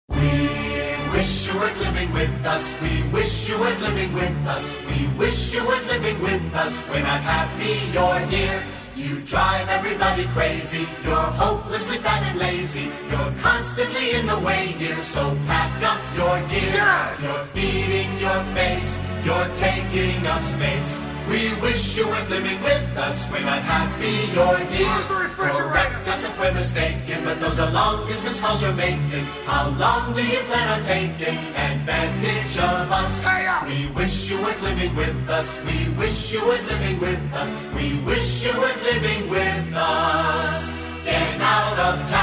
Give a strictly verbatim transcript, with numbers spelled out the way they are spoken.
We wish you weren't living with us. We wish you weren't living with us. We wish you weren't living with us. We're not happy you're here. You drive everybody crazy. You're hopelessly fat and lazy. You're constantly in the way here. So pack up your gear. Yeah. You're feeding your face. You're taking up space. We wish you weren't living with us. We're not happy you're here. Where's the refrigerator? Correct us if we're mistaken, but those are long distance calls you're making. How long do you plan on taking advantage of us? Hey, uh. We wish you weren't living with us. We wish you weren't living with us. We wish you weren't living with us. Get out of town.